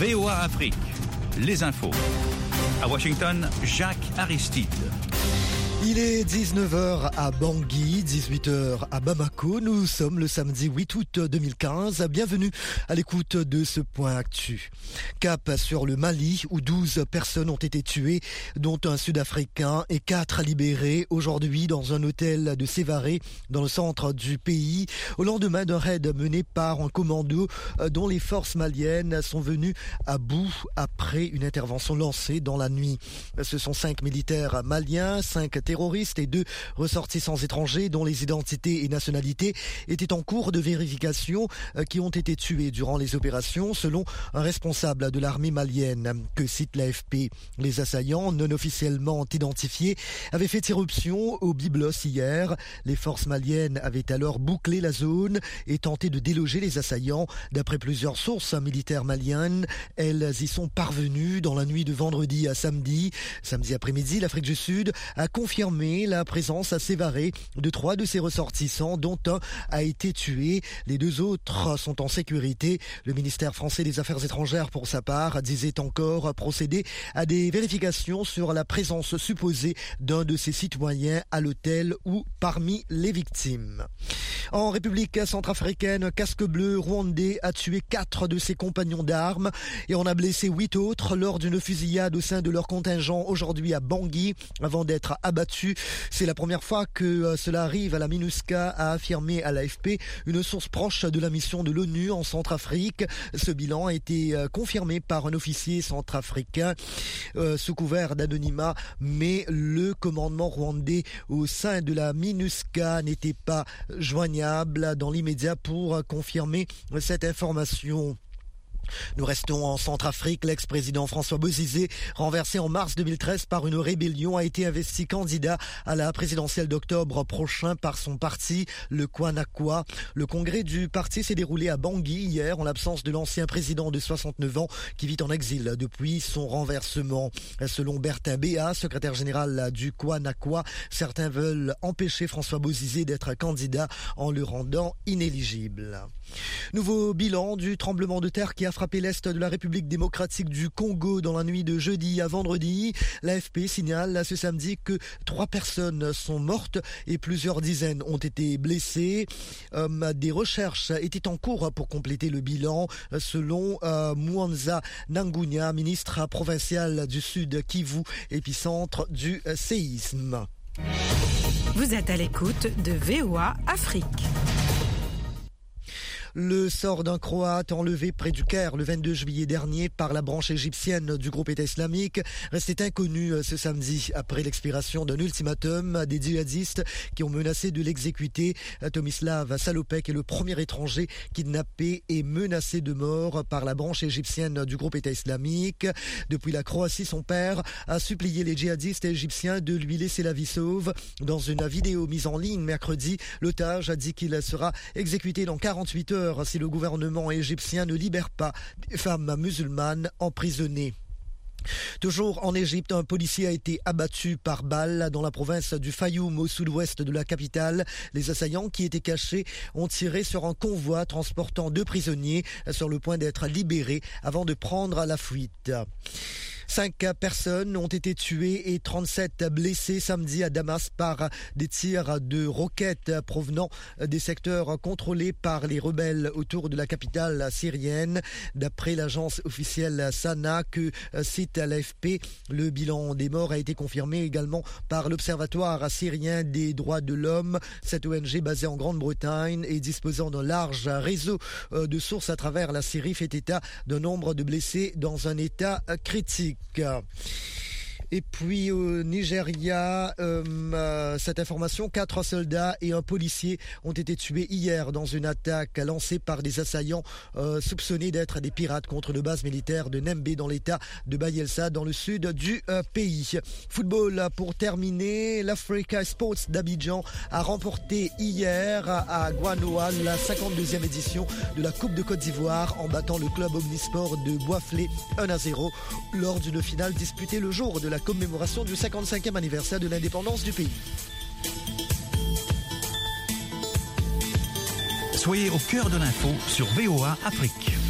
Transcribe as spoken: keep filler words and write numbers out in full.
V O A Afrique, les infos. À Washington, Jacques Aristide. Il est dix-neuf heures à Bangui, dix-huit heures à Bamako. Nous sommes le samedi huit août deux mille quinze. Bienvenue à l'écoute de ce point actu. Cap sur le Mali, où douze personnes ont été tuées, dont un Sud-Africain et quatre libérés aujourd'hui dans un hôtel de Sévaré, dans le centre du pays, au lendemain d'un raid mené par un commando dont les forces maliennes sont venues à bout après une intervention lancée dans la nuit. Ce sont cinq militaires maliens, cinq terroristes terroristes et deux ressortissants étrangers dont les identités et nationalités étaient en cours de vérification qui ont été tués durant les opérations selon un responsable de l'armée malienne que cite l'A F P. Les assaillants non officiellement identifiés avaient fait irruption au Byblos hier. Les forces maliennes avaient alors bouclé la zone et tenté de déloger les assaillants. D'après plusieurs sources militaires maliennes, elles y sont parvenues dans la nuit de vendredi à samedi. Samedi après-midi, l'Afrique du Sud a confirmé la présence à Sévaré de trois de ses ressortissants, dont un a été tué. Les deux autres sont en sécurité. Le ministère français des Affaires étrangères, pour sa part, disait encore procéder à des vérifications sur la présence supposée d'un de ses citoyens à l'hôtel ou parmi les victimes. En République centrafricaine, casque bleu rwandais a tué quatre de ses compagnons d'armes et en a blessé huit autres lors d'une fusillade au sein de leur contingent aujourd'hui à Bangui avant d'être abattu. C'est la première fois que cela arrive à la MINUSCA, a affirmé à l'A F P une source proche de la mission de l'ONU en Centrafrique. Ce bilan a été confirmé par un officier centrafricain euh, sous couvert d'anonymat, mais le commandement rwandais au sein de la MINUSCA n'était pas joignable dans l'immédiat pour confirmer cette information. Nous restons en Centrafrique. L'ex-président François Bozizé, renversé en mars deux mille treize par une rébellion, a été investi candidat à la présidentielle d'octobre prochain par son parti, le Kwanakwa. Le congrès du parti s'est déroulé à Bangui hier en l'absence de l'ancien président de soixante-neuf ans qui vit en exil depuis son renversement. Selon Bertin Béat, secrétaire général du Kwanakwa, certains veulent empêcher François Bozizé d'être candidat en le rendant inéligible. Nouveau bilan du tremblement de terre qui a frappé l'est de la République démocratique du Congo dans la nuit de jeudi à vendredi. L'A F P signale ce samedi que trois personnes sont mortes et plusieurs dizaines ont été blessées. Euh, des recherches étaient en cours pour compléter le bilan, selon euh, Mwanza Nangunya, ministre provincial du Sud Kivu, épicentre du séisme. Vous êtes à l'écoute de V O A Afrique. Le sort d'un Croate enlevé près du Caire le vingt-deux juillet dernier par la branche égyptienne du groupe État islamique restait inconnu ce samedi après l'expiration d'un ultimatum des djihadistes qui ont menacé de l'exécuter. Tomislav Salopek est le premier étranger kidnappé et menacé de mort par la branche égyptienne du groupe État islamique. Depuis la Croatie, son père a supplié les djihadistes égyptiens de lui laisser la vie sauve. Dans une vidéo mise en ligne mercredi, l'otage a dit qu'il sera exécuté dans quarante-huit heures si le gouvernement égyptien ne libère pas des femmes musulmanes emprisonnées. Toujours en Égypte, un policier a été abattu par balle dans la province du Fayoum au sud-ouest de la capitale. Les assaillants qui étaient cachés ont tiré sur un convoi transportant deux prisonniers sur le point d'être libérés avant de prendre la fuite. Cinq personnes ont été tuées et trente-sept blessées samedi à Damas par des tirs de roquettes provenant des secteurs contrôlés par les rebelles autour de la capitale syrienne. D'après l'agence officielle Sana que cite l'A F P, le bilan des morts a été confirmé également par l'Observatoire syrien des droits de l'homme. Cette O N G basée en Grande-Bretagne et disposant d'un large réseau de sources à travers la Syrie fait état d'un nombre de blessés dans un état critique. Et puis au Nigeria, euh, euh, cette information, quatre soldats et un policier ont été tués hier dans une attaque lancée par des assaillants euh, soupçonnés d'être des pirates contre le base militaire de Nembe dans l'état de Bayelsa dans le sud du euh, pays. Football pour terminer, l'Africa Sports d'Abidjan a remporté hier à Guanoa la cinquante-deuxième édition de la Coupe de Côte d'Ivoire en battant le club Omnisport de Boisflé un à zéro lors d'une finale disputée le jour de la commémoration du cinquante-cinquième anniversaire de l'indépendance du pays. Soyez au cœur de l'info sur V O A Afrique.